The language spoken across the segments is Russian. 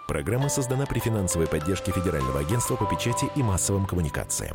Программа создана при финансовой поддержке Федерального агентства по печати и массовым коммуникациям.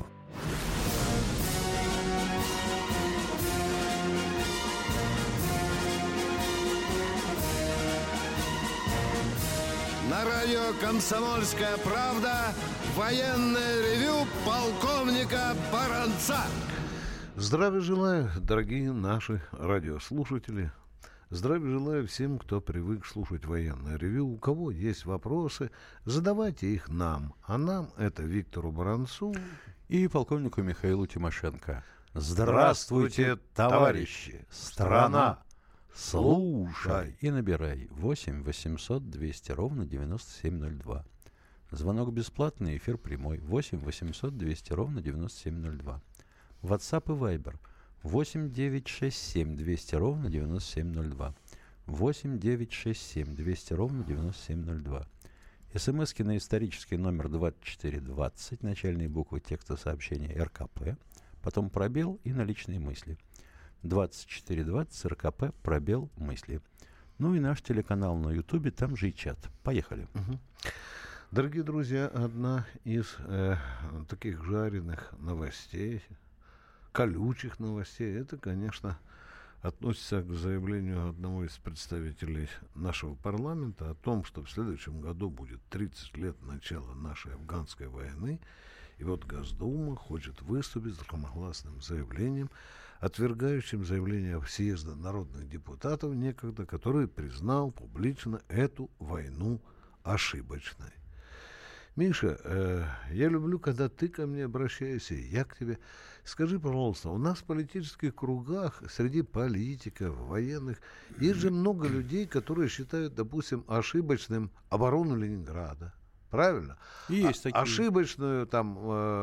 На радио «Комсомольская правда» военное ревю полковника Баранца. Здравия желаю, дорогие наши радиослушатели. Здравия желаю всем, кто привык слушать военное ревю. У кого есть вопросы, задавайте их нам. А нам это Виктору Баранцу и полковнику Михаилу Тимошенко. Здравствуйте, товарищи! Страна! Слушай и набирай 8 800 200 ровно 9702. Звонок бесплатный, эфир прямой 8 800 200 ровно 9702. WhatsApp и Viber 8 967 200 ровно 9702. 8 967 200 ровно 9702. СМСки на исторический номер 2420, начальные буквы текста сообщения РКП, потом пробел и наличные мысли. 2420 РКП, пробел, мысли. Ну и наш телеканал на Ютубе, там же и чат. Поехали. Дорогие друзья, одна из таких жареных новостей, колючих новостей, это, конечно, относится к заявлению одного из представителей нашего парламента о том, что в следующем году будет 30 лет начала нашей афганской войны. И вот Госдума хочет выступить с громогласным заявлением, отвергающим заявление съезда народных депутатов некогда, который признал публично эту войну ошибочной. Миша, я люблю, когда ты ко мне обращаешься, я к тебе. Скажи, пожалуйста, у нас в политических кругах, среди политиков, военных, есть же много людей, которые считают, допустим, ошибочным оборону Ленинграда. Правильно? Есть такие. Ошибочную там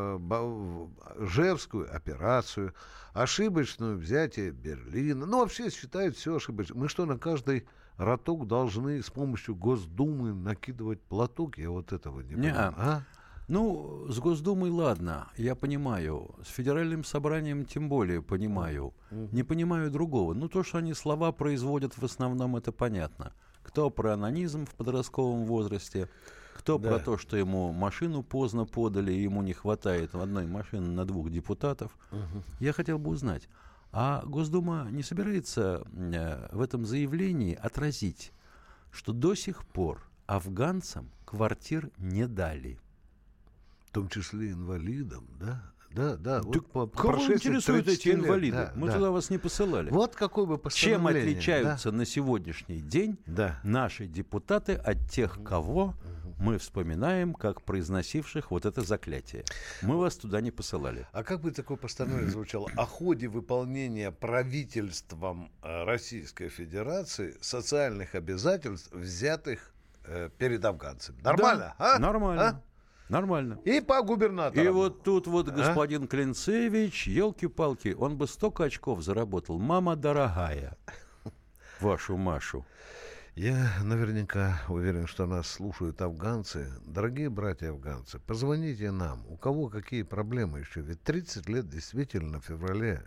Жевскую операцию, ошибочную взятие Берлина. Ну, вообще считают все ошибочным. Мы что, на каждый роток должны с помощью Госдумы накидывать платок? Я вот этого не понимаю. Ну, с Госдумой ладно, я понимаю. С Федеральным собранием тем более понимаю. Не понимаю другого. Ну, то, что они слова производят в основном, это понятно. Кто про анонизм в подростковом возрасте, кто про то, что ему машину поздно подали, и ему не хватает одной машины на 2 депутатов. Я хотел бы узнать, а Госдума не собирается в этом заявлении отразить, что до сих пор афганцам квартир не дали? В том числе инвалидам, да? Да. Вот кого интересуют эти инвалиды? Мы туда вас не посылали. Вот какое бы постановление. Чем отличаются на сегодняшний день наши депутаты от тех, кого мы вспоминаем, как произносивших вот это заклятие? Мы вас туда не посылали. А как бы такое постановление звучало? О ходе выполнения правительством Российской Федерации социальных обязательств, взятых перед афганцами. Нормально? Да, нормально. Нормально. И по губернаторам. И вот тут вот господин Клинцевич, елки-палки, он бы столько очков заработал. Мама дорогая, вашу Машу. Я наверняка уверен, что нас слушают афганцы. Дорогие братья-афганцы, позвоните нам. У кого какие проблемы еще? Ведь 30 лет действительно в феврале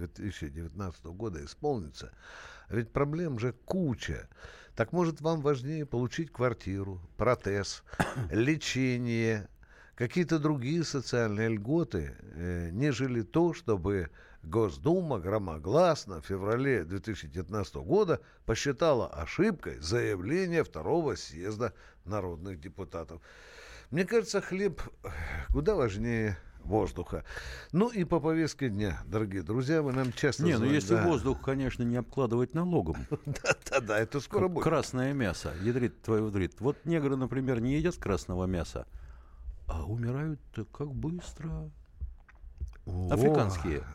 2019 года исполнится. Ведь проблем же куча. Так может вам важнее получить квартиру, протез, лечение, какие-то другие социальные льготы, нежели то, чтобы Госдума громогласно в феврале 2019 года посчитала ошибкой заявление второго съезда народных депутатов. Мне кажется, хлеб куда важнее воздуха. Ну и по повестке дня, дорогие друзья, вы нам часто звоните. Ну если воздух, конечно, не обкладывать налогом. Да, это скоро будет. Красное мясо, ядрит твою вдрит. Вот негры, например, не едят красного мяса, а умирают-то как быстро. Африканские.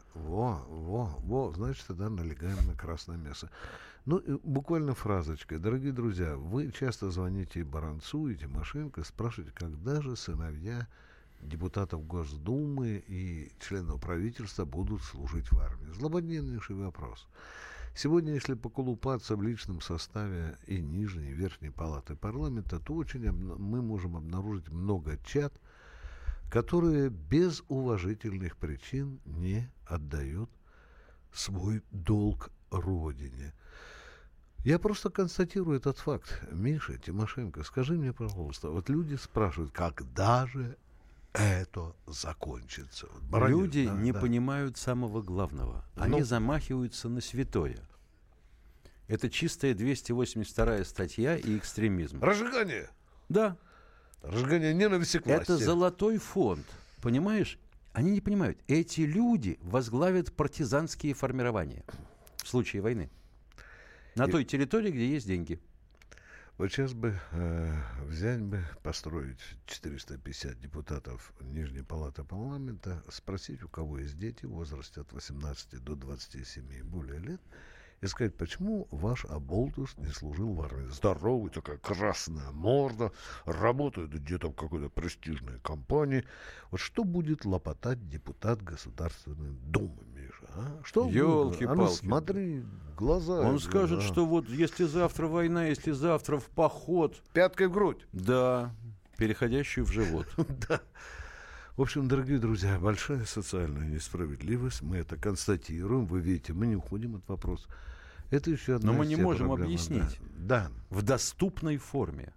Значит, тогда налегаем на красное мясо. Ну, буквально фразочкой. Дорогие друзья, вы часто звоните и Баранцу, и Тимошенко, спрашиваете, когда же сыновья депутатов Госдумы и членов правительства будут служить в армии. Злободневнейший вопрос. Сегодня, если поколупаться в личном составе и нижней, и верхней палаты парламента, то мы можем обнаружить много чат, которые без уважительных причин не отдают свой долг Родине. Я просто констатирую этот факт. Миша, Тимошенко, скажи мне, пожалуйста, вот люди спрашивают, когда же это закончится? Люди не понимают самого главного. Они замахиваются на святое. Это чистая 282-я статья и экстремизм. Разжигание. Да. Разжигание ненависти к власти. Это золотой фонд. Понимаешь? Они не понимают. Эти люди возглавят партизанские формирования в случае войны. На той территории, где есть деньги. Вот сейчас бы взять бы, построить 450 депутатов Нижней палаты парламента, спросить, у кого есть дети в возрасте от 18 до 27 и более лет, и сказать, почему ваш оболтус не служил в армии. Здоровый, такая красная морда, работает где-то в какой-то престижной компании. Вот что будет лопотать депутат Государственной Думы, Миша? А? Что Ёлки-палки. А ну смотри, глаза. Он скажет, что вот если завтра война, если завтра в поход. Пяткой в грудь. Да, переходящую в живот. Да. В общем, дорогие друзья, большая социальная несправедливость. Мы это констатируем. Вы видите, мы не уходим от вопроса. Это еще одна Но мы из не тех можем проблем, объяснить. Да. В доступной форме.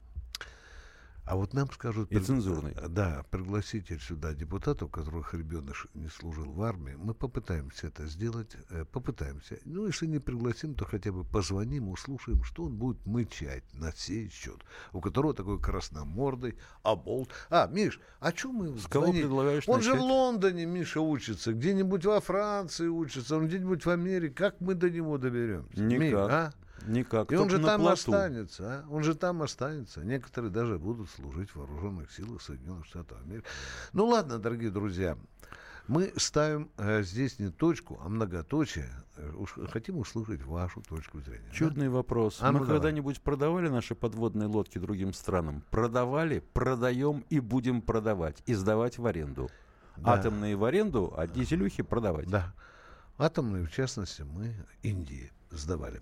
А вот нам скажут... И цензурной. Да, пригласите сюда депутатов, у которых ребенок не служил в армии. Мы попытаемся это сделать. Попытаемся. Ну, если не пригласим, то хотя бы позвоним, услышим, что он будет мычать на сей счет. У которого такой красномордый оболт. Миш, а что мы... С кого предлагаешь Он начать? же в Лондоне, Миша, учится. Где-нибудь во Франции учится. Он где-нибудь в Америке. Как мы до него доберемся? Никак. Никак. И он же там плоту. останется, Он же там останется. Некоторые даже будут служить в вооруженных силах Соединенных Штатов Америки. Ну ладно, дорогие друзья, мы ставим здесь не точку, а многоточие. Хотим услышать вашу точку зрения. Чудный вопрос. Мы когда-нибудь продавали наши подводные лодки другим странам? Продавали, продаем и будем продавать. И сдавать в аренду. Да. Атомные в аренду, а дизелюхи продавать. Да. Атомные, в частности, мы Индии сдавали.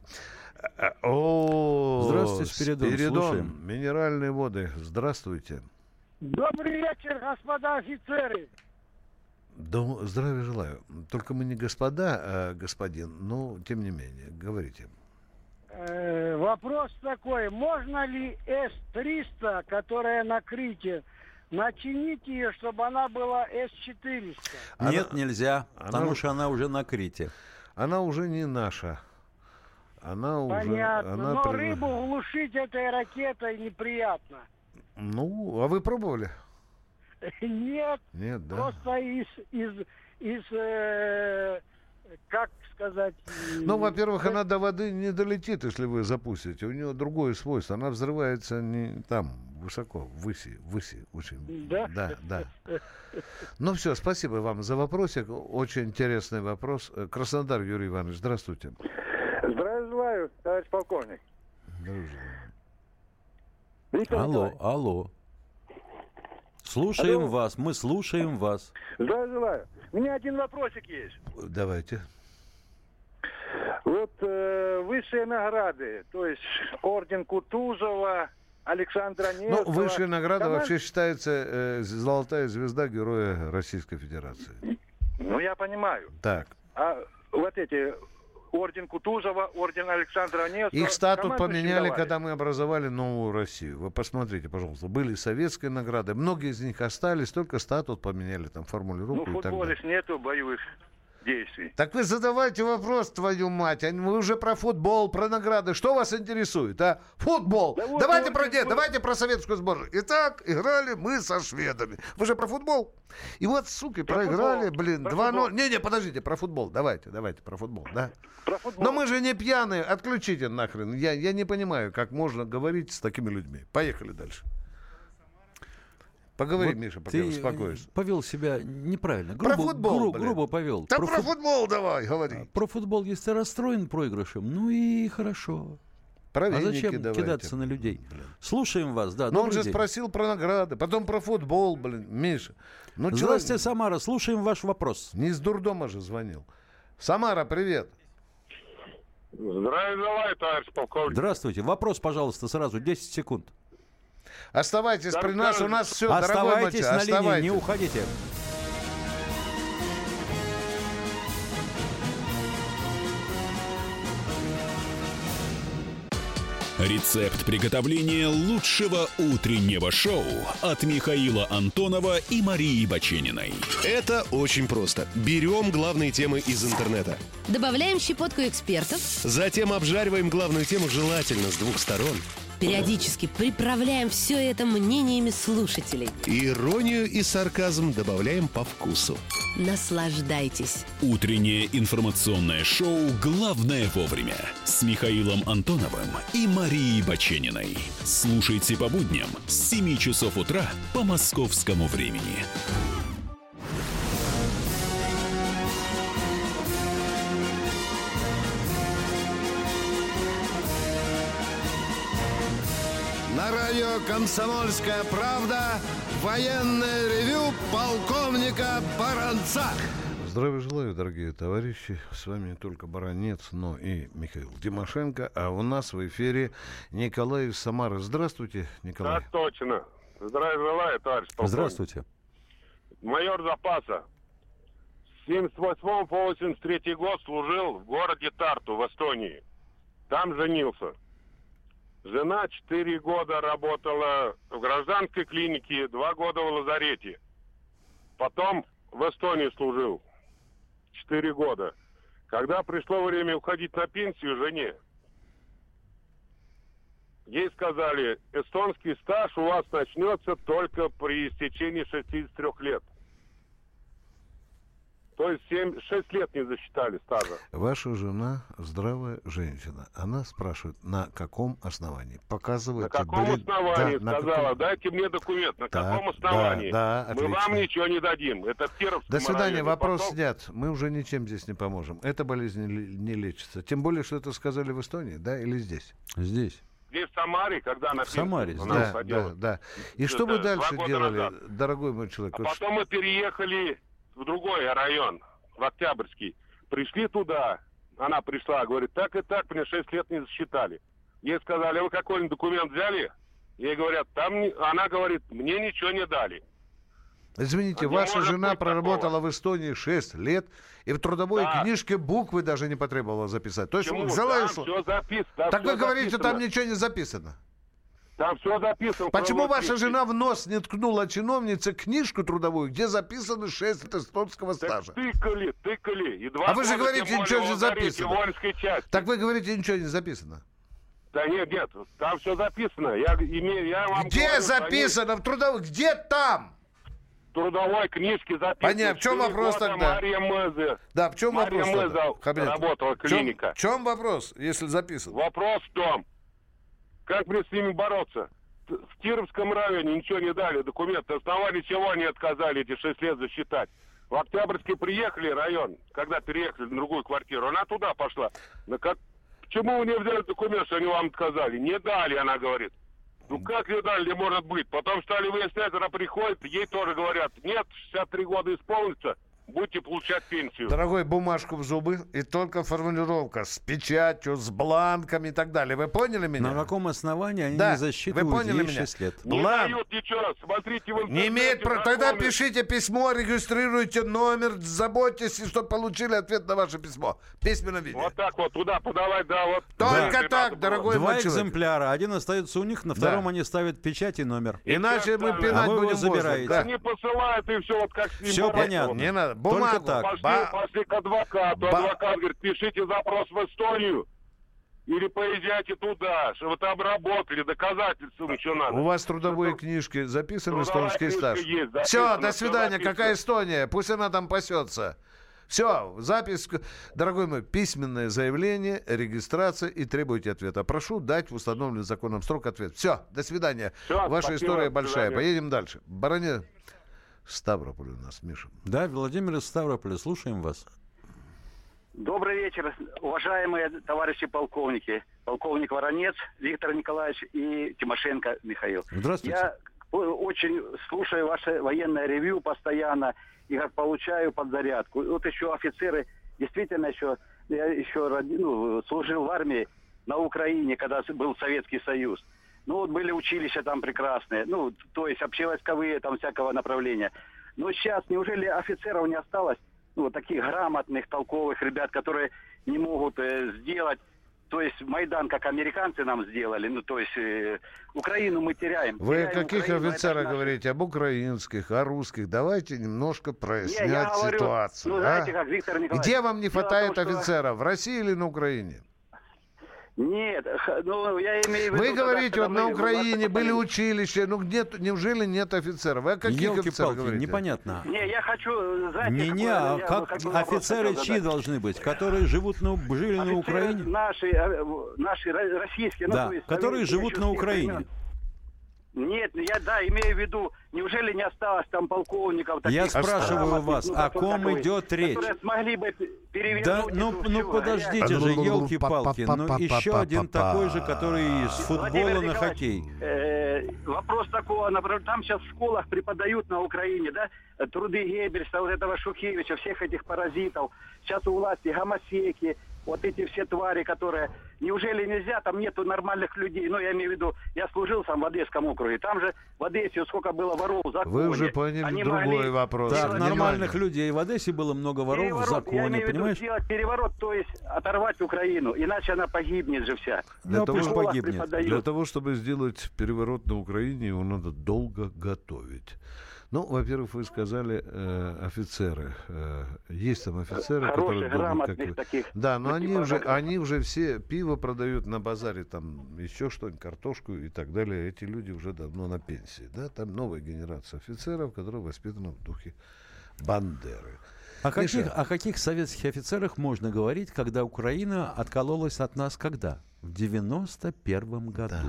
Здравствуйте, Спиридон. Минеральные воды. Здравствуйте. Добрый вечер, господа офицеры. Здравия желаю. Только мы не господа, а господин, но тем не менее, говорите. Вопрос такой. Можно ли С-300, которая на Крите, начинить ее, чтобы она была С-400? Нет, нельзя, потому что она уже на Крите. Она уже не наша. Понятно. Но рыбу глушить этой ракетой неприятно. Ну, а вы пробовали? Нет. Нет, да. Просто как сказать... Ну, во-первых, она до воды не долетит, если вы запустите. У нее другое свойство. Она взрывается не там, высоко, ввыси, очень. Да? Да. Ну, все, спасибо вам за вопросик. Очень интересный вопрос. Краснодар, Юрий Иванович, здравствуйте. Здравия желаю, товарищ полковник. Алло. Слушаем вас, мы слушаем вас. Здравия желаю. У меня один вопросик есть. Давайте. Вот высшие награды, то есть орден Кутузова, Александра Невского. Ну, высшая награда вообще считается золотая звезда Героя Российской Федерации. Ну, я понимаю. Так. А вот эти... Орден Кутузова, орден Александра Невского. Их статут поменяли, когда мы образовали новую Россию. Вы посмотрите, пожалуйста. Были советские награды. Многие из них остались, только статут поменяли, там формулировку и так далее. Ну, в футболе нету боевых действий. Так вы задавайте вопрос, твою мать. Вы уже про футбол, про награды. Что вас интересует, а? Футбол. Да вот, давайте про советскую сборную. Итак, играли мы со шведами. Вы же про футбол? И вот, суки, проиграли, 2-0. Не, подождите, про футбол. Давайте, про футбол, да? Про футбол. Но мы же не пьяные. Отключите нахрен. Я не понимаю, как можно говорить с такими людьми. Поехали дальше. Поговори, вот Миша, пока успокоишься. Повел себя неправильно. Грубо повел. Так про футбол давай, говори. Про футбол, если ты расстроен проигрышем, ну и хорошо. А зачем кидаться на людей? Слушаем вас, да. Но он же спросил про награды, потом про футбол, Миша. Здравствуйте, Самара, слушаем ваш вопрос. Не из дурдома же звонил. Самара, привет. Здравия желаю, товарищ полковник. Здравствуйте. Вопрос, пожалуйста, сразу, 10 секунд. Оставайтесь при нас, у нас все, оставайтесь дорогой на линии, не уходите. Рецепт приготовления лучшего утреннего шоу от Михаила Антонова и Марии Бачениной. Это очень просто. Берем главные темы из интернета. Добавляем щепотку экспертов. Затем обжариваем главную тему желательно с двух сторон. Периодически приправляем все это мнениями слушателей. Иронию и сарказм добавляем по вкусу. Наслаждайтесь. Утреннее информационное шоу «Главное вовремя» с Михаилом Антоновым и Марией Бачениной. Слушайте по будням с 7 часов утра по московскому времени. На радио «Комсомольская правда» военное ревю полковника Баранца. Здравия желаю, дорогие товарищи. С вами не только Баранец, но и Михаил Тимошенко. А у нас в эфире Николай из Самары. Здравствуйте, Николай. Так точно. Здравия желаю, товарищ полковник. Здравствуйте. Майор запаса. С 78 по 83 год служил в городе Тарту в Эстонии. Там женился. Жена 4 года работала в гражданской клинике, 2 года в лазарете. Потом в Эстонии служил 4 года. Когда пришло время уходить на пенсию жене, ей сказали, эстонский стаж у вас начнется только при истечении 63 лет. То есть 6 лет не засчитали стажа. Ваша жена здравая женщина. Она спрашивает, на каком основании? Показывайте. На каком основании, да, сказала, дайте мне документ. На каком основании? Да, мы вам ничего не дадим. Это в Кировском До свидания, районе. вопрос Потом... снят. Мы уже ничем здесь не поможем. Эта болезнь не лечится. Тем более, что это сказали в Эстонии, да, или здесь? Здесь. Здесь в Самаре, когда на в Самаре, да. И что вы дальше делали, дорогой мой человек? А потом мы переехали в другой район, в Октябрьский. Пришли туда, она пришла, говорит, так и так, мне 6 лет не засчитали. Ей сказали, вы какой-нибудь документ взяли? Ей говорят, она говорит, мне ничего не дали. Извините, ваша жена проработала в Эстонии 6 лет, и в трудовой книжке буквы даже не потребовала записать. То есть взяла и... Все записано. Так вы говорите, там ничего не записано. Там все записано. Почему ваша жена в нос не ткнула чиновнице книжку трудовую, где записаны 6 лет эстонского стажа? Тыкали. И 2 а вы же говорите, ничего не записано. Так вы говорите, ничего не записано. Да нет, там все записано. Я вам где говорю, записано в трудовой? Где там? В трудовой книжке записано. Понятно, в чем вопрос тогда? Мария Мэзе. Да, в чем вопрос тогда? Работала клиника. В чем вопрос, если записано? Вопрос в том, как мне с ними бороться? В Кировском районе ничего не дали, документы. На основании чего они отказали эти 6 лет засчитать? В Октябрьский приехали район, когда переехали на другую квартиру, она туда пошла. Почему вы не взяли документ, что они вам отказали? Не дали, она говорит. Ну как не дали, не может быть. Потом стали выяснять, она приходит, ей тоже говорят, нет, 63 года исполнится, будете получать пенсию. Дорогой, бумажку в зубы, и только формулировка с печатью, с бланками и так далее. Вы поняли меня? На каком основании они не засчитывают ей 6 лет? Не дают ничего, смотрите в интернете. Не имеет права. Тогда пишите письмо, регистрируйте номер, заботьтесь, чтобы получили ответ на ваше письмо. Письменно виде. Вот так вот, туда подавать, да, вот. Только так, дорогой мой человек. 2 экземпляра, один остается у них, на втором они ставят печать и номер. Иначе мы пинать будем забираете. Они посылают, и все, вот как с ним все понятно. Не надо. Бумагу. Только так. Пошли к адвокату. Адвокат говорит, пишите запрос в Эстонию. Или поезжайте туда, чтобы вы там работали, доказательства еще надо. У вас в трудовой книжке записан эстонский стаж? Есть, все, до свидания. Какая Эстония? Пусть она там пасется. Все, запись, дорогой мой, письменное заявление, регистрация и требуйте ответа. Прошу дать в установленный законом срок ответ. Все, до свидания. Все, ваша спасибо, история большая. Поедем дальше. Бароне... Ставрополь у нас, Миша. Да, Владимир из Ставрополя, слушаем вас. Добрый вечер, уважаемые товарищи полковники. Полковник Воронец Виктор Николаевич и Тимошенко Михаил. Здравствуйте. Я очень слушаю ваше военное ревью постоянно и как получаю подзарядку. Вот еще офицеры, действительно я еще служил в армии на Украине, когда был Советский Союз. Ну, вот были училища там прекрасные, то есть общевойсковые там всякого направления. Но сейчас неужели офицеров не осталось, таких грамотных, толковых ребят, которые не могут сделать то есть Майдан, как американцы нам сделали, ну, то есть Украину мы теряем. Вы теряем о каких Украину, офицерах наши... говорите? Об украинских, о русских? Давайте немножко прояснять ситуацию. Ну, знаете, как Виктор Николаевич. Где вам не хватает том, что... офицеров? В России или на Украине? Нет, ну, я имею в виду... Вы говорите, вот на Украине были поколение... училища, ну нет, неужели нет офицеров? Вы о каких офицерах говорите? Непонятно. Не, я хочу... Знаете, офицеры чьи должны быть? Которые жили на Украине? Наши российские. Да, ну, то есть, которые живут на Украине. Времен. Нет, я, имею в виду, неужели не осталось там полковников? Таких, я спрашиваю вас, о ком идет речь? Которые смогли бы перевернуть... Да, ну подождите же, елки-палки, ну еще один такой же, который с футбола на хоккей. Вопрос такого, например, там сейчас в школах преподают на Украине, да, труды Геббельса, вот этого Шухевича, всех этих паразитов. Сейчас у власти гомосеки, вот эти все твари, которые... Неужели нельзя? Там нету нормальных людей. Ну, я имею в виду, я служил сам в Одесском округе. Там же в Одессе сколько было воров в законе. Вы уже поняли другой вопрос. Так, нормальных людей. В Одессе было много воров в законе, я имею понимаешь? в виду сделать переворот, то есть оторвать Украину. Иначе она погибнет же вся. Для того, чтобы сделать переворот на Украине, его надо долго готовить. Ну, во-первых, вы сказали офицеры. Есть там офицеры, хороших, которые думают, грамотных как... таких. Да, но они уже все пиво продают на базаре, там еще что-нибудь, картошку и так далее. Эти люди уже давно на пенсии. Да? Там новая генерация офицеров, которая воспитана в духе Бандеры. О каких советских офицерах можно говорить, когда Украина откололась от нас когда? В 91 году. Да.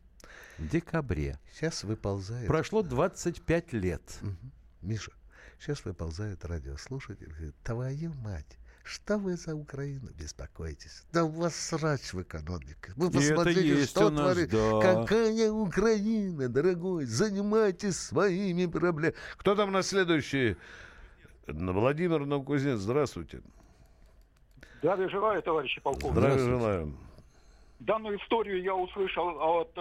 В декабре. Сейчас выползает... Прошло 25 лет. Угу. Миша, сейчас выползает радиослушатель и говорит: твою мать, что вы за Украину беспокоитесь? Да у вас срач в экономике. Вы посмотрите, что творит. Да. Какая Украина, дорогой? Занимайтесь своими проблемами. Кто там на следующий? Владимир Новокузнецк, здравствуйте. Здравия желаю, товарищи полковники. Здравия желаю. Данную историю я услышал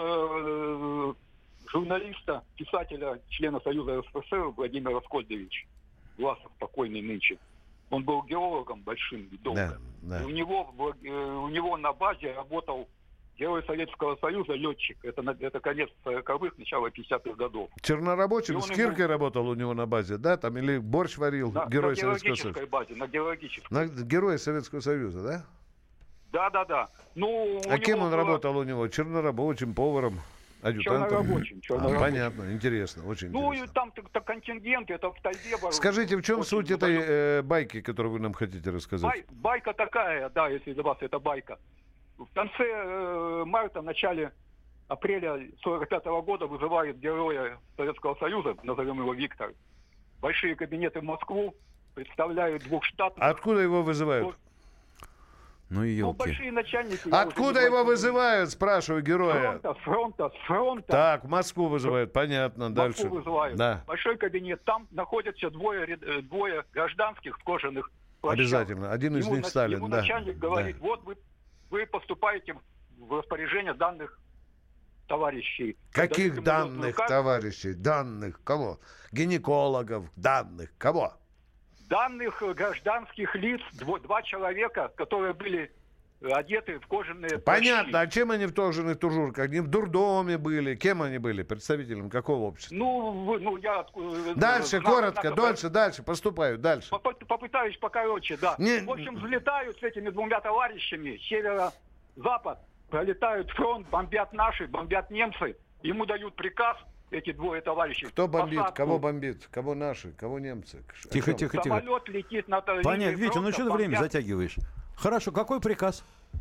от журналиста, писателя, члена Союза СССР Владимира Скольдовича. Власов, покойный нынче. Он был геологом большим и долго. Да. И у него на базе работал герой Советского Союза, летчик. Это конец 40-х, начало 50-х годов. Чернорабочим, с киркой работал у него на базе, да? Там, или борщ варил, герой Советского Союза? На геологической базе. Герой Советского Союза, да? Да. Ну, кем он работал у него? Чернорабочим, поваром, адъютантом? Чернорабочим. Понятно, интересно, очень интересно. Ну, и там-то контингент, это в тайге. Скажите, в чем суть этой байки, которую вы нам хотите рассказать? Байка такая, да, если для вас это байка. В конце марта, начале апреля 1945 года вызывает героя Советского Союза, назовем его Виктор, большие кабинеты в Москву, представляют двух штатов. Откуда его вызывают? Ну, елки. Большие начальники. Откуда его вызывают, спрашиваю героя? С фронта. Так, в Москву вызывают, понятно, дальше. Москву вызывают. Да. Большой кабинет, там находятся двое гражданских в кожаных плащах. Обязательно, один из них Сталин, ему да. Начальник говорит, вот вы поступаете в распоряжение данных товарищей. Каких данных товарищей? Данных кого? Гинекологов, данных кого? Данных гражданских лиц, два человека, которые были одеты в кожаные Понятно, плащи. А чем они в кожаных тужурках? Они в дурдоме были? Кем они были? Представителем какого общества? Я... Дальше, коротко, дальше, поступают, дальше. Попытаюсь покороче, да. В общем, взлетают с этими двумя товарищами, северо-запад, пролетают фронт, бомбят наши, бомбят немцы, ему дают приказ, эти двое товарищей. Кто бомбит? Посадку. Кого бомбит? Кого наши? Кого немцы? Тихо. Самолет летит на... Понятно, Витя, ну что ты время затягиваешь? Хорошо, какой приказ?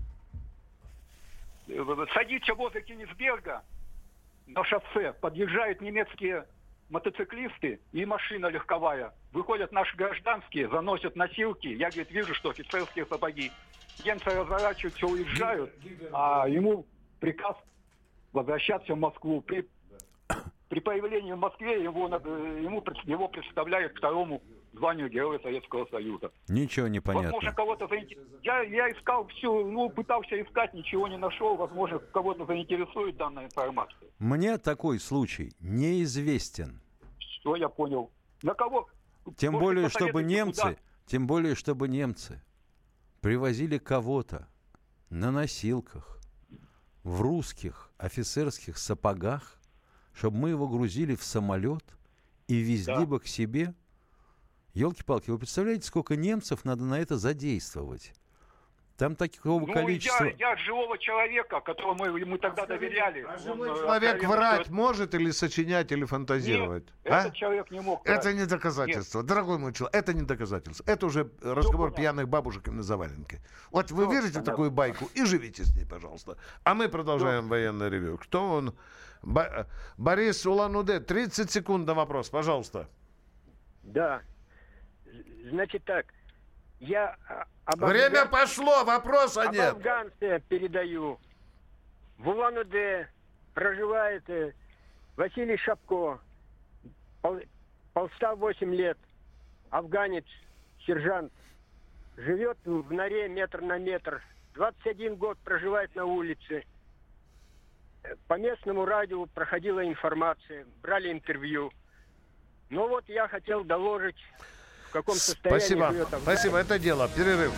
Садиться возле Кенигсберга на шоссе, подъезжают немецкие мотоциклисты и машина легковая. Выходят наши гражданские, заносят носилки. Я, говорит, вижу, что офицерские сапоги. Немцы разворачиваются, уезжают, а ему приказ возвращаться в Москву. При появлении в Москве его представляют второму званию Героя Советского Союза. Ничего не понятно. Возможно, кого-то я искал пытался искать, ничего не нашел. Возможно, кого-то заинтересует данная информация. Мне такой случай неизвестен. Что я понял? На кого? Тем более, чтобы немцы привозили кого-то на носилках, в русских офицерских сапогах, чтобы мы его грузили в самолет и везли бы к себе. Елки-палки, вы представляете, сколько немцев надо на это задействовать? Там такого количества... Я от живого человека, которому мы тогда доверяли. Человек врать может или сочинять, или фантазировать? Нет, этот человек не мог врать. Это не доказательство. Нет. Дорогой мой человек, это не доказательство. Это уже разговор пьяных бабушек на заваленке. Вот вы верите в такую байку и живите с ней, пожалуйста. А мы продолжаем военное ревью. Кто он? Борис Улан-Удэ. 30 секунд на вопрос, пожалуйста. Да. Значит так. Я Время пошло, вопроса нет. Афганце передаю. В Улан-Удэ проживает Василий Шапко, полста 8 лет, афганец, сержант. Живет в норе метр на метр. 21 год проживает на улице. По местному радио проходила информация, брали интервью. Ну вот я хотел доложить, в каком состоянии Спасибо. живет Афган. Спасибо, это дело. Перерыв.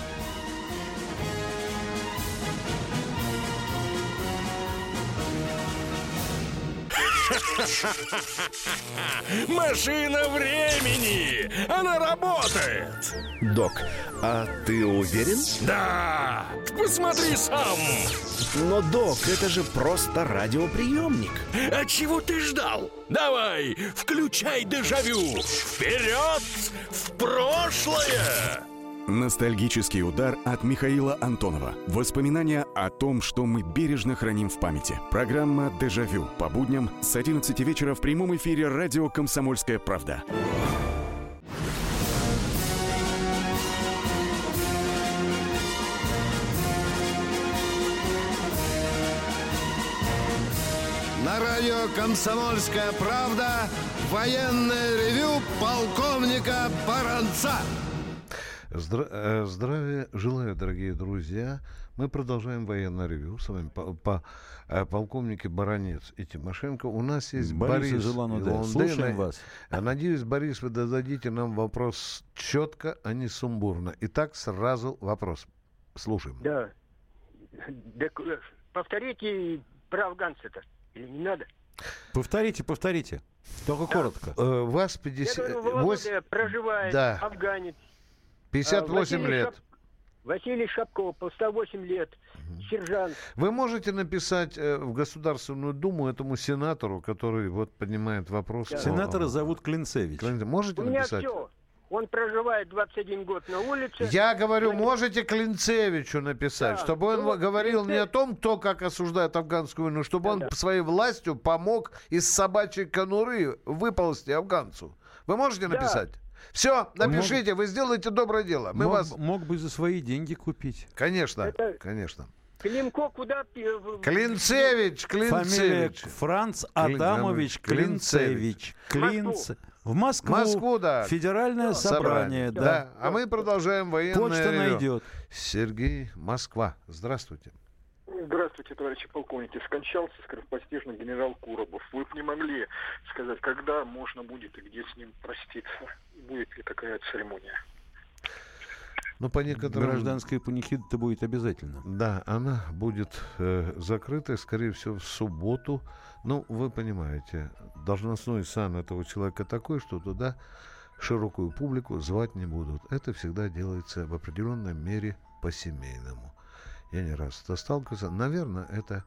Машина времени! Она работает! Док, а ты уверен? Да! Посмотри сам! Но, док, это же просто радиоприемник. А чего ты ждал? Давай, включай дежавю! Вперед! В прошлое! Ностальгический удар от Михаила Антонова. Воспоминания о том, что мы бережно храним в памяти. Программа «Дежавю» по будням с 11 вечера в прямом эфире радио «Комсомольская правда». На радио «Комсомольская правда» военное ревю полковника Баранца. Здравия желаю, дорогие друзья. Мы продолжаем военное ревью. С вами полковники Баранец и Тимошенко. У нас есть Борис из Улан-Удэ. Слушаем вас. Надеюсь, Борис, вы зададите нам вопрос четко, а не сумбурно. Итак, сразу вопрос. Слушаем. Да. Повторите про афганца-то. Или не надо? Повторите. Только коротко. Вас 50... Я говорю, в Улан-Удэ проживает афганец. 58 лет. Василий Шапко, полста 8 лет, сержант. Вы можете написать в Государственную Думу этому сенатору, который вот поднимает вопрос. Сенатора зовут Клинцевич. Можете написать? У меня все. Он проживает 21 год на улице. Я говорю, можете Клинцевичу написать, чтобы он говорил не о том, кто как осуждает афганскую войну, чтобы он своей властью помог из собачьей конуры выползти афганцу. Вы можете написать? Все, напишите, вы сделаете доброе дело. Мог бы за свои деньги купить. Конечно, конечно. Климко куда? Клинцевич. Фамилия Франц Адамович Клинцевич. В Москву, да. Федеральное собрание. Да. А мы продолжаем военное Почта найдет. Сергей, Москва. Здравствуйте. Здравствуйте, товарищи полковники. Скончался скоропостижно генерал Куробов. Вы бы не могли сказать, когда можно будет и где с ним проститься? Будет ли такая церемония? Ну, по некоторым... Гражданская панихида-то будет обязательно. Да, она будет закрыта, скорее всего, в субботу. Ну, вы понимаете, должностной сан этого человека такой, что туда широкую публику звать не будут. Это всегда делается в определенной мере по-семейному. Я не раз это сталкивался. Наверное, это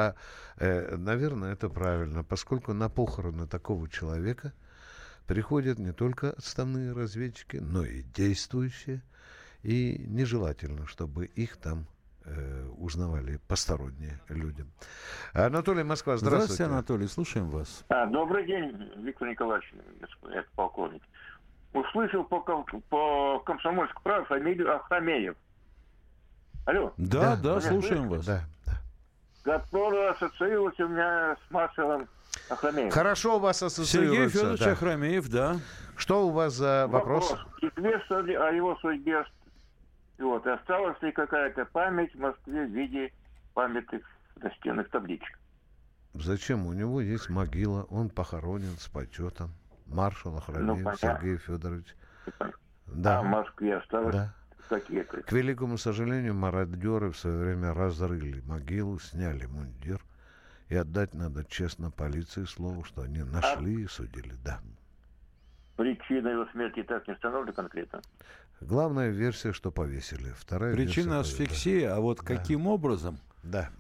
правильно, поскольку на похороны такого человека приходят не только отставные разведчики, но и действующие. И нежелательно, чтобы их там узнавали посторонние люди. Анатолий, Москва, здравствуйте. Здравствуйте, Анатолий, слушаем вас. Добрый день, Виктор Николаевич, полковник. Услышал по «Комсомольской правде» фамилию Ахрамеев. Алло. Да, слушаем вас. Да. Который ассоциируется у меня с маршалом Ахрамеевым. Хорошо у вас ассоциируется. Сергей Федорович Ахрамеев, да. Что у вас за вопрос? Известно ли о его судьбе? Вот, осталась ли какая-то память в Москве в виде памятных настенных табличек? Зачем? У него есть могила, он похоронен с почетом. Маршал Ахрамеев Сергей Федорович. Да. А в Москве осталось? Да. Какие-то. К великому сожалению, мародеры в свое время разрыли могилу, сняли мундир. И отдать надо честно полиции слово, что они нашли и судили. Да. Причина его смерти так не установлена конкретно? Главная версия, что повесили. Вторая Причина версия, асфиксии, да. а вот каким образом? Да.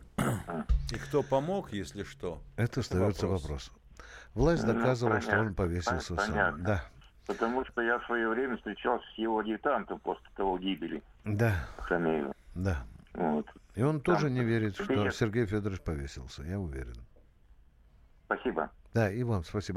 И кто помог, если что? Это остается вопрос. Власть доказывала, что он повесился сам. Понятно. Да. Потому что я в свое время встречался с его адъютантом после того гибели. Да. Шамеева. Да. Вот. И он тоже не верит, что Привет. Сергей Федорович повесился, я уверен. Спасибо. Да, и вам спасибо.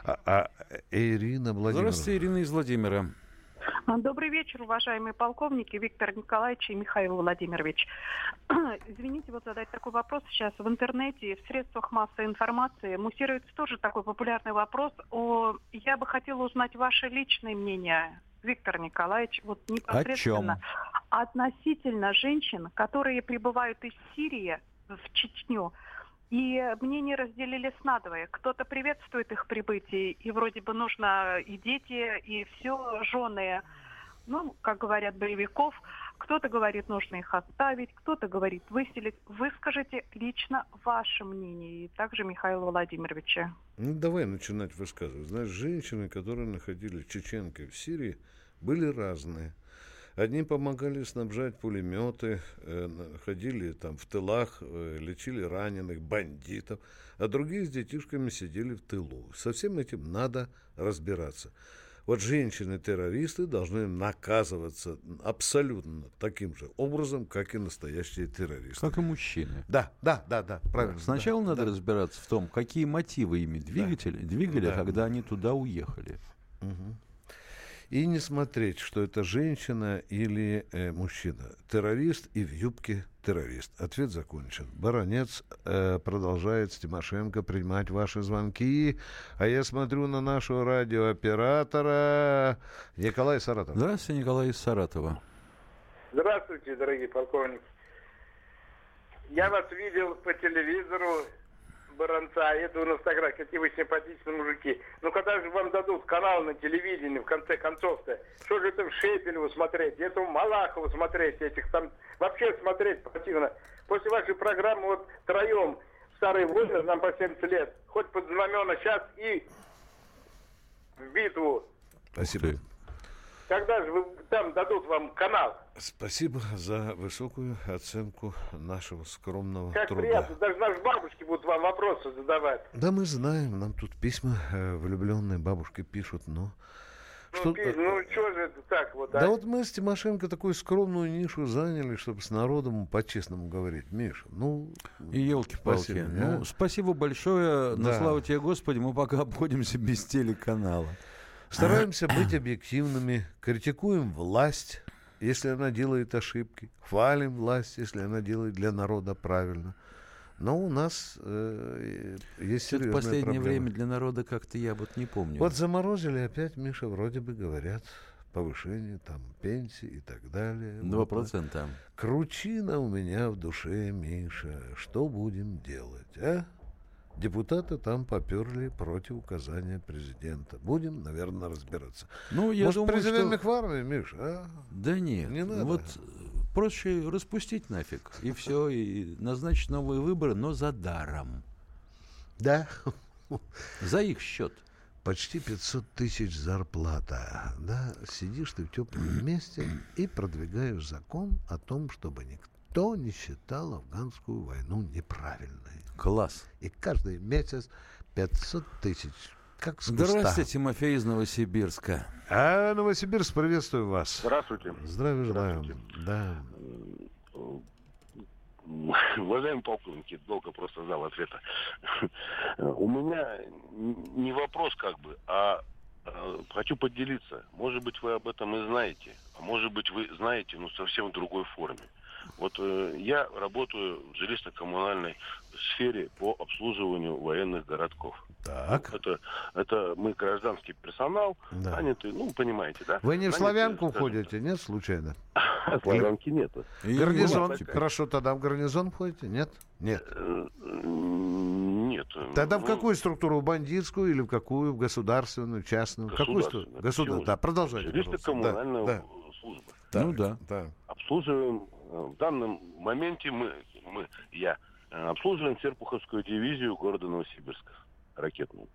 Ирина Владимировна. Здравствуйте, Ирина из Владимира. Добрый вечер, уважаемые полковники Виктор Николаевич и Михаил Владимирович. Извините, вот задать такой вопрос. Сейчас в интернете, в средствах массовой информации муссируется тоже такой популярный вопрос. Я бы хотела узнать ваше личное мнение, Виктор Николаевич, вот непосредственно относительно женщин, которые прибывают из Сирии в Чечню. И мнения разделились надвое. Кто-то приветствует их прибытие, и вроде бы нужно и дети, и все, жены, ну, как говорят, боевиков. Кто-то говорит, нужно их оставить, кто-то говорит, выселить. Выскажите лично ваше мнение, и также Михаила Владимировича. Ну, давай начинать высказывать. Знаешь, женщины, которые находились чеченкой в Сирии, были разные. Одни помогали снабжать пулеметы, ходили там в тылах, лечили раненых, бандитов, а другие с детишками сидели в тылу. Со всем этим надо разбираться. Вот женщины-террористы должны наказываться абсолютно таким же образом, как и настоящие террористы. Как и мужчины. Да, правильно. Сначала надо разбираться в том, какие мотивы ими двигали, когда они туда уехали. Угу. И не смотреть, что это женщина или мужчина. Террорист и в юбке террорист. Ответ закончен. Баронец продолжает с Тимошенко принимать ваши звонки. А я смотрю на нашего радиооператора Николай Саратов. Здравствуйте, Николай из Саратова. Здравствуйте, дорогие полковники. Я вас видел по телевизору, Баранца, это у нас тогда, какие вы симпатичные мужики. Ну, когда же вам дадут канал на телевидении, в конце концов-то? Что же это в Шепелеву смотреть, это в Малахову смотреть, этих там вообще смотреть противно. После вашей программы вот троем старые войны, нам по 70 лет, хоть под знамена сейчас и в битву. Спасибо. Когда же там дадут вам канал? Спасибо за высокую оценку нашего скромного как труда. Приятно, даже наши бабушки будут вам вопросы задавать. Да, мы знаем, нам тут письма влюбленные бабушки пишут, но... Ну, что же это так вот, Да вот мы с Тимошенко такую скромную нишу заняли, чтобы с народом по-честному говорить. Миша, И елки-палки. Спасибо большое. На славу тебе, Господи, мы пока обходимся без телеканала. Стараемся быть объективными, критикуем власть, если она делает ошибки, хвалим власть, если она делает для народа правильно. Но у нас есть серьезные в последнее проблемы. время для народа как-то я вот не помню. Вот заморозили опять, Миша, вроде бы говорят, повышение там пенсии и так далее. 2%. Кручина у меня в душе, Миша. Что будем делать, а? Депутаты там поперли против указания президента. Будем, наверное, разбираться. Я Может, думаю, президентных что... в армии, Миш? А? Да нет. Не надо. Вот проще распустить нафиг. И все, и назначить новые выборы, но за даром. Да. За их счет. Почти 500 тысяч зарплата. Да, сидишь ты в теплом месте и продвигаешь закон о том, чтобы никто не считал афганскую войну неправильной. Класс. И каждый месяц 500 тысяч. Как с куста. Здравствуйте, Тимофей из Новосибирска. Новосибирск, приветствую вас. Здравствуйте. Здравия желаю. Да. Уважаемые полковники, долго просто ждал ответа. У меня не вопрос а хочу поделиться. Может быть, вы об этом и знаете, а может быть, вы знаете, но совсем в другой форме. Вот я работаю в жилищно-коммунальной сфере по обслуживанию военных городков. Так. Это мы гражданский персонал, занятый, понимаете, да? Вы не в Славянку ходите, нет, случайно? Славянки нету. Гарнизон? Хорошо, тогда в гарнизон ходите? Нет? Нет. Нет. Тогда в какую структуру? В бандитскую или в какую? В государственную, частную? Государственную. Какую? Да, продолжайте. Жилищно-коммунальную служба. Да. Обслуживаем, в данном моменте я обслуживаем Серпуховскую дивизию города Новосибирска, ракетную.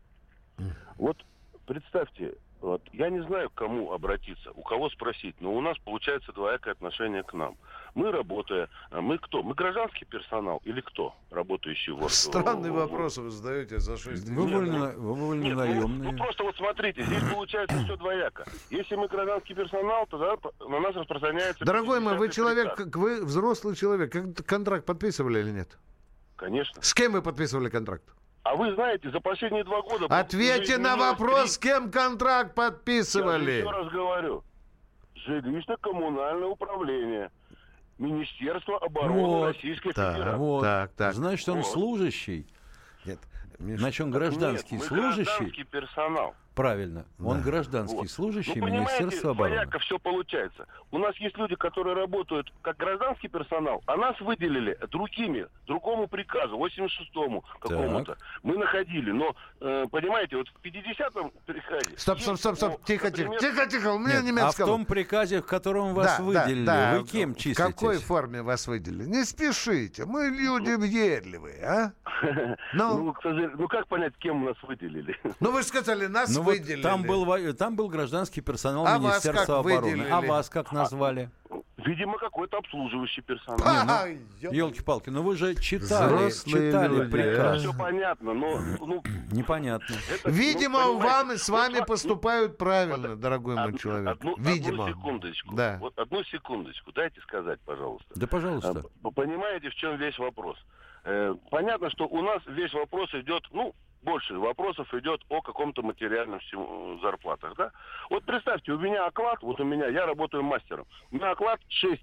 Вот представьте, вот, я не знаю, к кому обратиться, у кого спросить, но у нас получается двоякое отношение к нам. Мы, работая, мы кто? Мы гражданский персонал или кто, работающий в... Странные вопросы вы задаете за 6 Вы вольно наемные. Ну просто вот смотрите, здесь получается все двояко. Если мы гражданский персонал, то на нас распространяется... Дорогой мой, вы человек, вы взрослый человек, контракт подписывали или нет? Конечно. С кем вы подписывали контракт? А вы знаете, за последние 2 года... Ответьте на вопрос, с кем контракт подписывали. Я еще раз говорю. Жилищно-коммунальное управление. Министерство обороны Российской Федерации. Так. Значит, он служащий. Нет. Значит, он гражданский служащий. Гражданский персонал. Правильно. Он гражданский служащий Министерства обороны. Двояко все получается. У нас есть люди, которые работают как гражданский персонал, а нас выделили другому приказу, 86-му какому-то. Мы находили, но, понимаете, вот в 50-м приказе... Стоп, тихо, у меня немецкого. А в том приказе, в котором вас выделили, вы кем числитесь? В какой форме вас выделили? Не спешите, мы люди въедливые, а? Ну, к сожалению, как понять, кем нас выделили? Ну, вы же сказали, нас выделили. Там был гражданский персонал Министерства обороны. А вас как назвали? Видимо, какой-то обслуживающий персонал. Елки-палки, но вы же читали приказ. Все понятно, но... Непонятно. Видимо, с вами поступают правильно, дорогой мой человек. Видимо. Одну секундочку, дайте сказать, пожалуйста. Да, пожалуйста. Понимаете, в чем весь вопрос? Понятно, что у нас весь вопрос идет, больше вопросов идет о каком-то материальном зарплатах, да? Вот представьте, у меня оклад, я работаю мастером, у меня оклад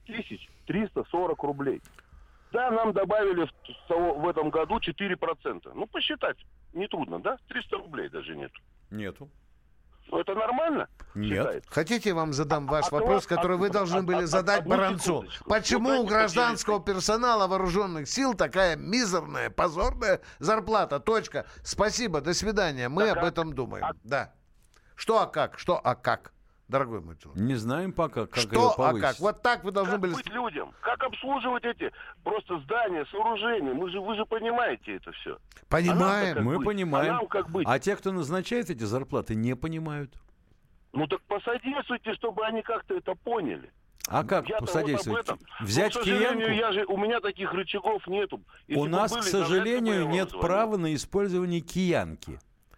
6340 рублей. Да, нам добавили в этом году 4%. Ну, посчитать нетрудно, да? 300 рублей даже нету. Нету. Ну, это нормально? Нет. Считает? Хотите, я вам задам ваш вопрос, который вы должны были задать Баранцу? Почему у гражданского персонала вооруженных сил такая мизерная, позорная зарплата? Точка. Спасибо, до свидания. Мы об этом думаем. Да. Что, а как? Дорогой мой человек. Не знаем пока, как его повысить. Как? Вот так вы должны были... Как быть людям? Как обслуживать эти просто здания, сооружения? Вы же понимаете это все. Понимаем. Мы понимаем. А нам как быть? А те, кто назначает эти зарплаты, не понимают. Ну так посодействуйте, чтобы они как-то это поняли. А как посодействовать? Взять киянку? У меня таких рычагов нету. У нас, к сожалению, нет права на использование киянки.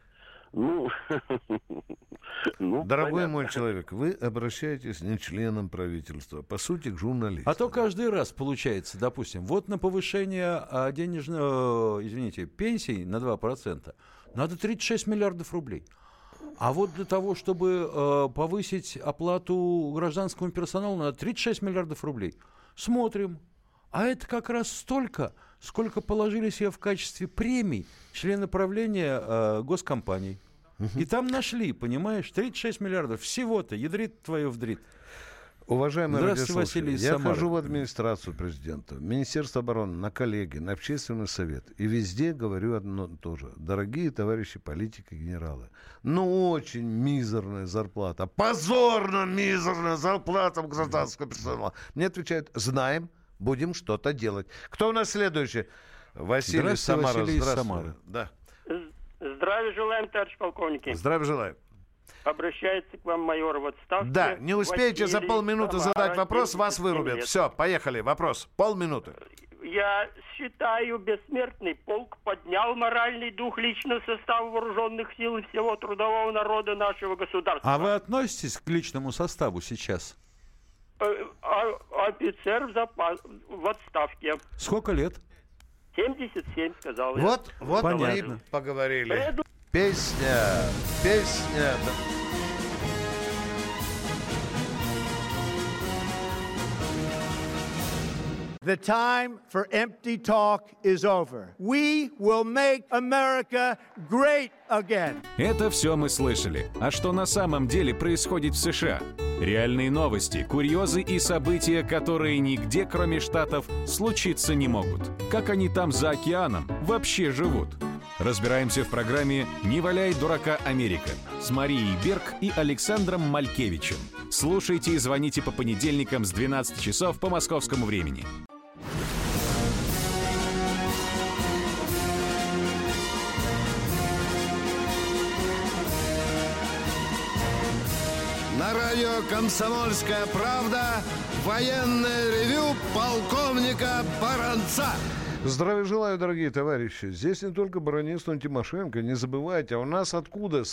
Дорогой мой человек, вы обращаетесь не членом правительства, по сути, к журналистам. А то каждый раз получается, допустим, вот на повышение пенсий на 2% надо 36 миллиардов рублей. А вот для того, чтобы повысить оплату гражданскому персоналу, надо 36 миллиардов рублей. Смотрим. А это как раз столько, сколько положили себе в качестве премий члены правления госкомпаний. И там нашли, понимаешь, 36 миллиардов. Всего-то, ядрит твою вдрит. Уважаемые радиослушатели, я хожу в администрацию президента, в Министерство обороны, на коллегии, на общественный совет. И везде говорю одно и то же. Дорогие товарищи политики, генералы, очень мизерная зарплата, позорно мизерная зарплата гражданского персонала. Мне отвечают, знаем, будем что-то делать. Кто у нас следующий? Василий Самара. Василий из Самары. Да. Здравия желаем, товарищ полковник. Здравия желаю. Обращается к вам майор в отставке. Да, не успеете за полминуты задать вопрос, вас вырубят. Все, поехали, вопрос. Полминуты. Я считаю, бессмертный полк поднял моральный дух личного состава вооруженных сил и всего трудового народа нашего государства. А вы относитесь к личному составу сейчас? Офицер в отставке. Сколько лет? 77, сказал я. Вот понятно. Мы поговорили. Песня. The time for empty talk is over. We will make America great again. Это все мы слышали. А что на самом деле происходит в США? Реальные новости, курьезы и события, которые нигде, кроме Штатов, случиться не могут. Как они там за океаном вообще живут? Разбираемся в программе «Не валяй дурака, Америка» с Марией Берг и Александром Малькевичем. Слушайте и звоните по понедельникам с 12 часов по московскому времени. На радио «Комсомольская правда» военное ревю полковника Баранца. Здравия желаю, дорогие товарищи. Здесь не только баронец, но и Тимошенко. Не забывайте, а у нас откуда?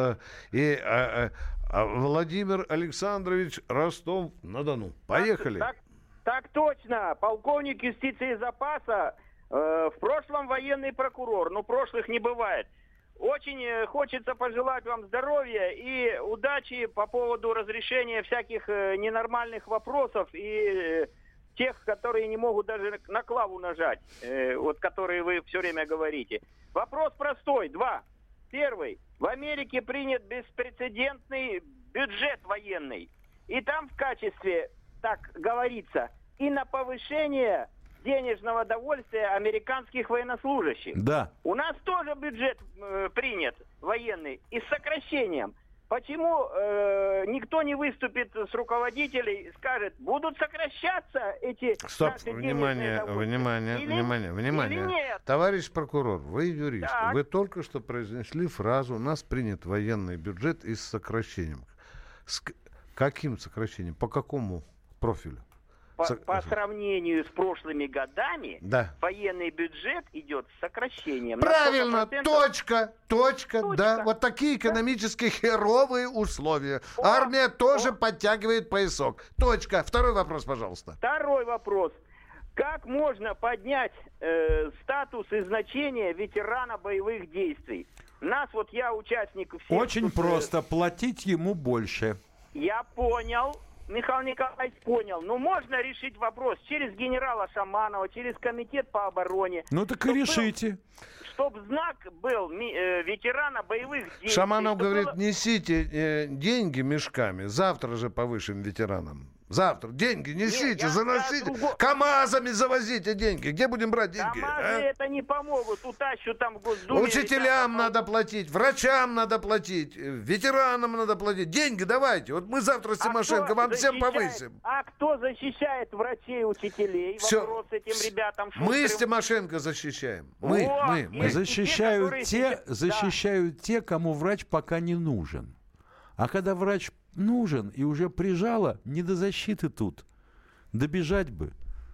Владимир Александрович Ростов-на-Дону. Поехали. Так точно. Полковник юстиции и запаса, в прошлом военный прокурор. Но прошлых не бывает. Очень хочется пожелать вам здоровья и удачи по поводу разрешения всяких ненормальных вопросов и тех, которые не могут даже на клаву нажать, вот которые вы все время говорите. Вопрос простой. 2. Первый. В Америке принят беспрецедентный бюджет военный. И там в качестве, так говорится, и на повышение денежного довольствия американских военнослужащих. Да. У нас тоже бюджет принят военный и с сокращением. Почему никто не выступит с руководителей и скажет, будут сокращаться эти... Стоп, внимание. Или нет? Товарищ прокурор, вы юрист. Так. Вы только что произнесли фразу «У нас принят военный бюджет и с сокращением». С каким сокращением? По какому профилю? По сравнению с прошлыми годами, да, военный бюджет идет с сокращением. Правильно, точка, да. Вот такие экономически херовые условия. Армия тоже подтягивает поясок. Точка. Второй вопрос, пожалуйста. Второй вопрос. Как можно поднять статус и значение ветерана боевых действий? Я участник всех... Очень просто. Платить ему больше. Я понял. Михаил Николаевич понял. Но можно решить вопрос через генерала Шаманова, через комитет по обороне. Ну так и решите. Чтобы знак был ветерана боевых действий. Шаманов говорит, несите деньги мешками. Завтра же повышим ветеранам. Завтра. Деньги несите, заносите. КамАЗами завозите деньги. Где будем брать деньги? КамАЗы это не помогут. Утащу там в Госдуме. Учителям надо платить, врачам надо платить, ветеранам надо платить. Деньги давайте. Вот мы завтра с Тимошенко вам всем повысим. А кто защищает врачей и учителей? Все. Вопрос этим ребятам. Мы с Тимошенко защищаем. Мы. Защищают те, кому врач пока не нужен. А когда врач нужен и уже прижало, не до защиты тут. Добежать бы.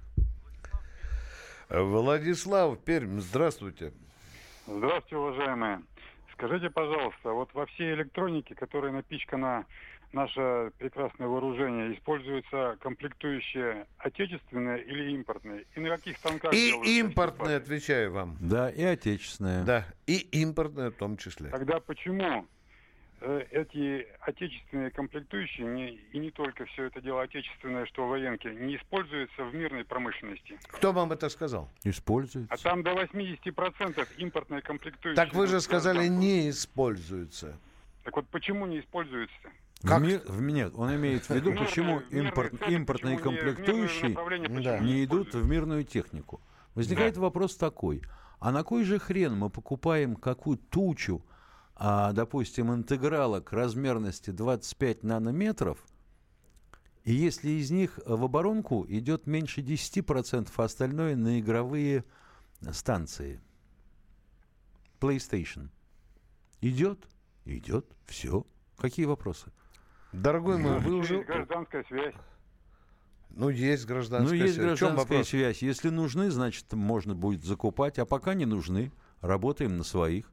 Владислав, Пермь, здравствуйте. Здравствуйте, уважаемые. Скажите, пожалуйста, вот во всей электронике, которая напичкана наше прекрасное вооружение, используются комплектующие отечественные или импортные? И на каких станках? И импортные, отвечаю вам. Да, и отечественные. Да, и импортные в том числе. Тогда почему эти отечественные комплектующие, и не только все это дело отечественное, что в военке, не используются в мирной промышленности? Кто вам это сказал? Используются. А там до 80% импортные комплектующие. Так вы же сказали, не используются. Так вот, почему не используются? Нет, он имеет в виду, почему импортные комплектующие не идут в мирную технику. Возникает вопрос такой, а на кой же хрен мы покупаем какую тучу, допустим, интегралок размерности 25 нанометров, и если из них в оборонку идет меньше 10%, а остальное на игровые станции. PlayStation. Идет? Идет. Все. Какие вопросы? Дорогой мой, вы уже... Есть гражданская связь. Есть гражданская связь. Есть гражданская связь. Если нужны, значит, можно будет закупать, а пока не нужны. Работаем на своих.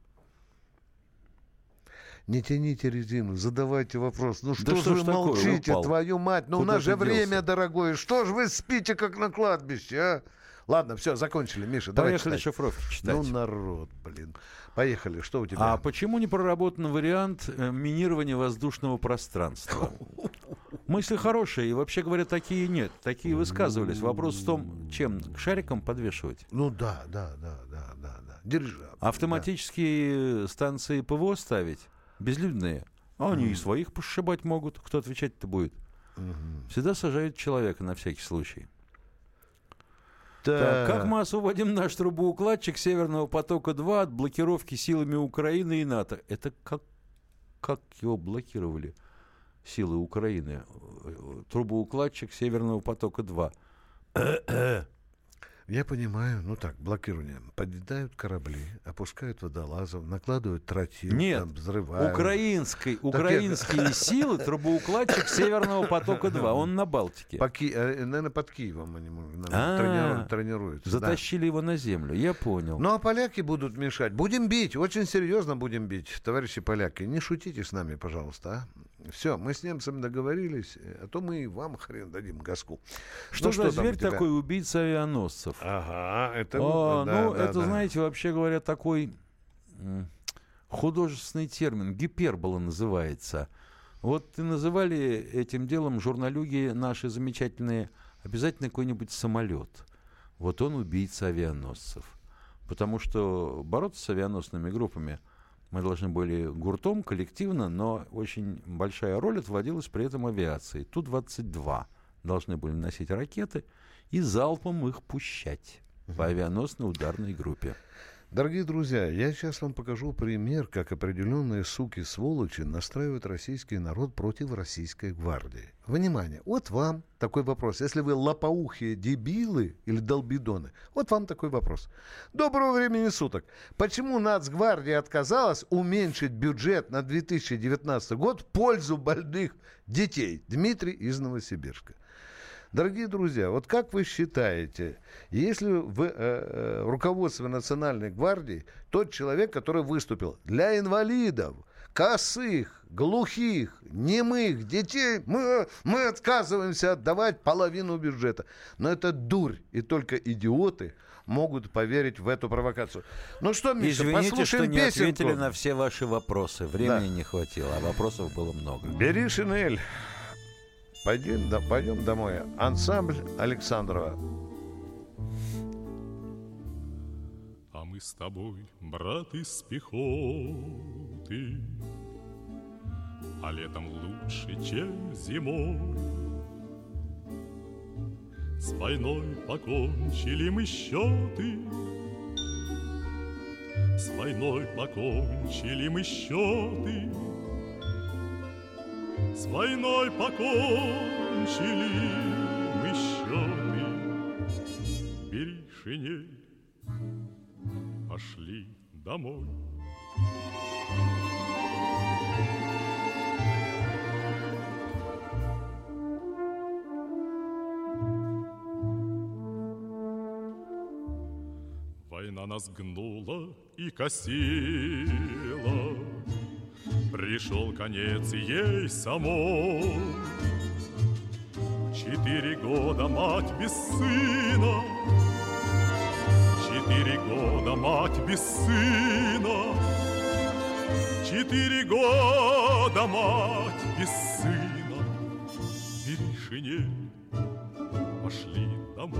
Не тяните резину, задавайте вопрос. Ну что же вы молчите, твою мать? Ну у нас же время, дорогое. Что же вы спите, как на кладбище, а? Ладно, все, закончили, Миша. Поехали шифровки читать. Ну, народ, блин. Поехали, что у тебя? А почему не проработан вариант минирования воздушного пространства? Мысли хорошие, и вообще говоря, такие нет. Такие высказывались. Вопрос в том, чем? К шарикам подвешивать? Ну да. Дирижабль. Автоматические станции ПВО ставить? Безлюдные. А они и своих пошибать могут. Кто отвечать-то будет? Всегда сажают человека на всякий случай. Так, как мы освободим наш трубоукладчик Северного потока-2 от блокировки силами Украины и НАТО? Это как его блокировали? силы Украины, трубоукладчик Северного потока-2. Я понимаю, блокирование. Подлетают корабли, опускают водолазов, накладывают тротил, Нет, там, взрывают. Украинские силы, трубоукладчик Северного потока-2, он на Балтике. Наверное, под Киевом они тренируются. Затащили его на землю, я понял. Ну, а поляки будут мешать. Будем бить, очень серьезно будем бить, товарищи поляки. Не шутите с нами, пожалуйста, Все, мы с немцами договорились, а то мы и вам хрен дадим газку. Что за зверь такой, убийца авианосцев? Ага, это... знаете, вообще говоря, такой художественный термин, гипербола называется. Вот и называли этим делом журналюги наши замечательные обязательно какой-нибудь самолет. Вот он убийца авианосцев. Потому что бороться с авианосными группами мы должны были гуртом, коллективно, но очень большая роль отводилась при этом авиации. Ту-22 должны были носить ракеты и залпом их пущать по авианосной ударной группе. Дорогие друзья, я сейчас вам покажу пример, как определенные суки-сволочи настраивают российский народ против российской гвардии. Внимание, вот вам такой вопрос. Если вы лопоухие дебилы или долбидоны, вот вам такой вопрос. Доброго времени суток. Почему Нацгвардия отказалась уменьшить бюджет на 2019 год в пользу больных детей? Дмитрий из Новосибирска. Дорогие друзья, вот как вы считаете, если в руководстве Национальной гвардии тот человек, который выступил для инвалидов, косых, глухих, немых детей, мы отказываемся отдавать половину бюджета. Но это дурь, и только идиоты могут поверить в эту провокацию. Ну что, Миша, извините, послушаем что не песенку. Ответили на все ваши вопросы. Времени не хватило, а вопросов было много. Бери шинель. Пойдем домой. Ансамбль Александрова. А мы с тобой, брат из пехоты, а летом лучше, чем зимой. С войной покончили мы счеты, с войной покончили мы счеты. С войной покончили мы счеты. Бери шинель, пошли домой. Война нас гнула и косила, пришел конец ей самой. 4 года мать без сына, 4 года мать без сына, 4 года мать без сына. Бери шинель, пошли домой.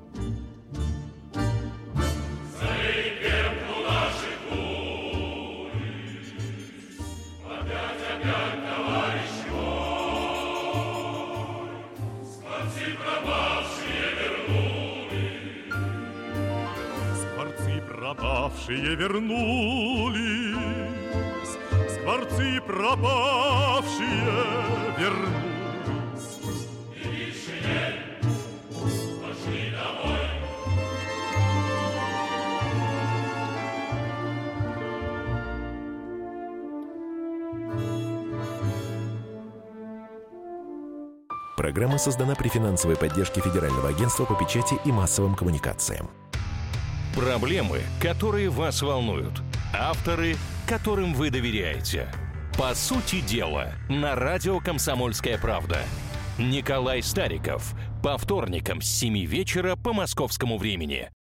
Пропавшие вернулись, скворцы пропавшие вернулись. Бери шинель, пошли домой. Программа создана при финансовой поддержке Федерального агентства по печати и массовым коммуникациям. Проблемы, которые вас волнуют. Авторы, которым вы доверяете. По сути дела, на радио «Комсомольская правда». Николай Стариков. По вторникам с 7 вечера по московскому времени.